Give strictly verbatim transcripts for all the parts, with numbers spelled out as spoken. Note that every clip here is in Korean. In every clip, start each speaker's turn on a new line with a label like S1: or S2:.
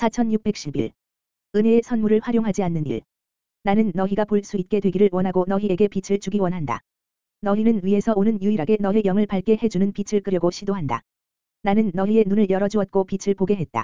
S1: 사천육백십일. 은혜의 선물을 활용하지 않는 일. 나는 너희가 볼 수 있게 되기를 원하고 너희에게 빛을 주기 원한다. 너희는 위에서 오는 유일하게 너희 영을 밝게 해주는 빛을 끄려고 시도한다. 나는 너희의 눈을 열어주었고 빛을 보게 했다.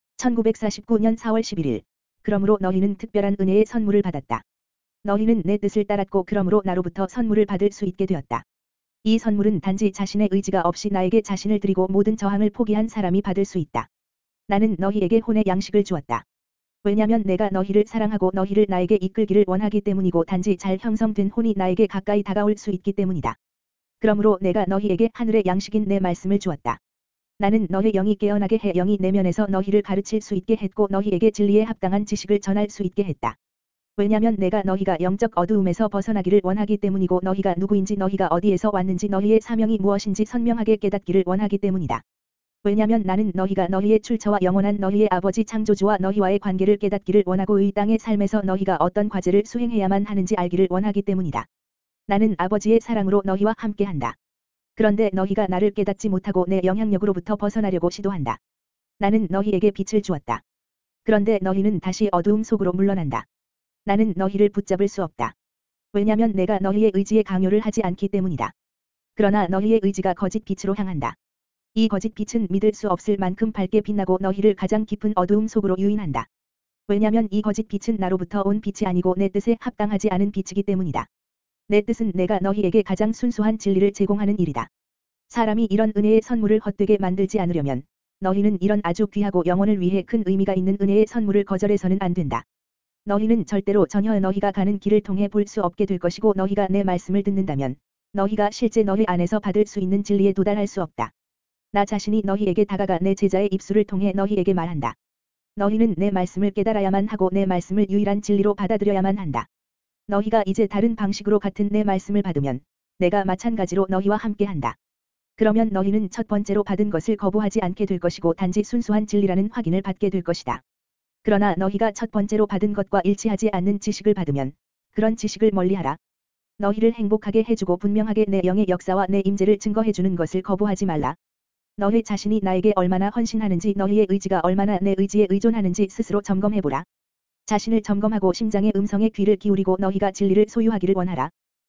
S1: 천구백사십구 년 사월 십일일. 그러므로 너희는 특별한 은혜의 선물을 받았다. 너희는 내 뜻을 따랐고 그러므로 나로부터 선물을 받을 수 있게 되었다. 이 선물은 단지 자신의 의지가 없이 나에게 자신을 드리고 모든 저항을 포기한 사람이 받을 수 있다. 나는 너희에게 혼의 양식을 주었다. 왜냐면 내가 너희를 사랑하고 너희를 나에게 이끌기를 원하기 때문이고 단지 잘 형성된 혼이 나에게 가까이 다가올 수 있기 때문이다. 그러므로 내가 너희에게 하늘의 양식인 내 말씀을 주었다. 나는 너희 영이 깨어나게 해 영이 내면에서 너희를 가르칠 수 있게 했고 너희에게 진리에 합당한 지식을 전할 수 있게 했다. 왜냐면 내가 너희가 영적 어두움에서 벗어나기를 원하기 때문이고 너희가 누구인지 너희가 어디에서 왔는지 너희의 사명이 무엇인지 선명하게 깨닫기를 원하기 때문이다. 왜냐면 나는 너희가 너희의 출처와 영원한 너희의 아버지 창조주와 너희와의 관계를 깨닫기를 원하고 이 땅의 삶에서 너희가 어떤 과제를 수행해야만 하는지 알기를 원하기 때문이다. 나는 아버지의 사랑으로 너희와 함께한다. 그런데 너희가 나를 깨닫지 못하고 내 영향력으로부터 벗어나려고 시도한다. 나는 너희에게 빛을 주었다. 그런데 너희는 다시 어두움 속으로 물러난다. 나는 너희를 붙잡을 수 없다. 왜냐면 내가 너희의 의지에 강요를 하지 않기 때문이다. 그러나 너희의 의지가 거짓 빛으로 향한다. 이 거짓 빛은 믿을 수 없을 만큼 밝게 빛나고 너희를 가장 깊은 어두움 속으로 유인한다. 왜냐면 이 거짓 빛은 나로부터 온 빛이 아니고 내 뜻에 합당하지 않은 빛이기 때문이다. 내 뜻은 내가 너희에게 가장 순수한 진리를 제공하는 일이다. 사람이 이런 은혜의 선물을 헛되게 만들지 않으려면 너희는 이런 아주 귀하고 영혼을 위해 큰 의미가 있는 은혜의 선물을 거절해서는 안 된다. 너희는 절대로 전혀 너희가 가는 길을 통해 볼 수 없게 될 것이고 너희가 내 말씀을 듣는다면 너희가 실제 너희 안에서 받을 수 있는 진리에 도달할 수 없다. 나 자신이 너희에게 다가가 내 제자의 입술을 통해 너희에게 말한다. 너희는 내 말씀을 깨달아야만 하고 내 말씀을 유일한 진리로 받아들여야만 한다. 너희가 이제 다른 방식으로 같은 내 말씀을 받으면 내가 마찬가지로 너희와 함께한다. 그러면 너희는 첫 번째로 받은 것을 거부하지 않게 될 것이고 단지 순수한 진리라는 확인을 받게 될 것이다. 그러나 너희가 첫 번째로 받은 것과 일치하지 않는 지식을 받으면 그런 지식을 멀리하라. 너희를 행복하게 해주고 분명하게 내 영의 역사와 내 임재를 증거해주는 것을 거부하지 말라. 너희 자신이 나에게 얼마나 헌신하는지 너희의 의지가 얼마나 내 의지에 의존하는지 스스로 점검해보라. 자신을 점검하고 심장의 음성에 귀를 기울이고 너희가 진리를 소유하기를 원하라.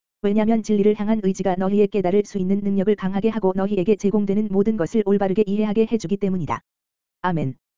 S1: 왜냐면 진리를 향한 의지가 너희의 깨달을 수 있는 능력을 강하게 하고 너희에게 제공되는 모든 것을 올바르게 이해하게 해주기 때문이다. 아멘.